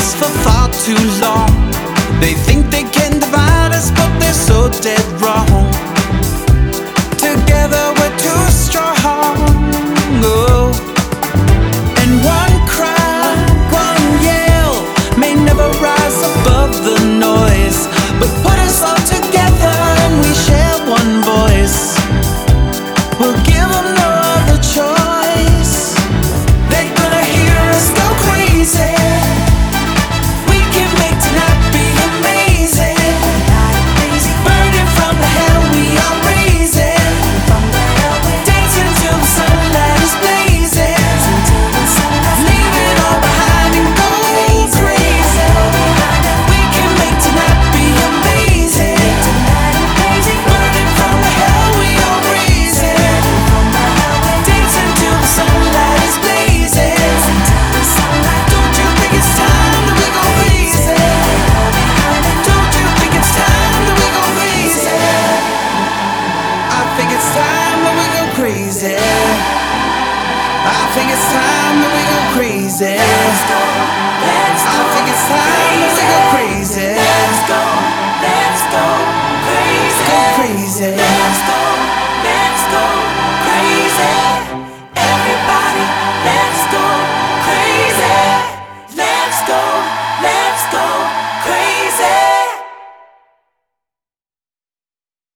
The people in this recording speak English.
us for far too long. They think they can divide us, but they're so dead wrong. Together we're too strong. Oh. And one cry, one yell may never rise above the noise, but put us all together and we share one voice. We'll give them no other choice. They're gonna hear us go crazy. We can make tonight be amazing. Burning from the hell we are raising. Dancing till the sunlight is blazing. Leave it all behind and go crazy. We can make tonight be amazing. Burning from the hell we are raising. Dancing till the sunlight is blazing. Don't you think it's time that we go crazy? Don't you think it's time that we go crazy? I think it's time that we go crazy. I think it's time that we go crazy. I think it's time that we go crazy. Let's go crazy. Go crazy.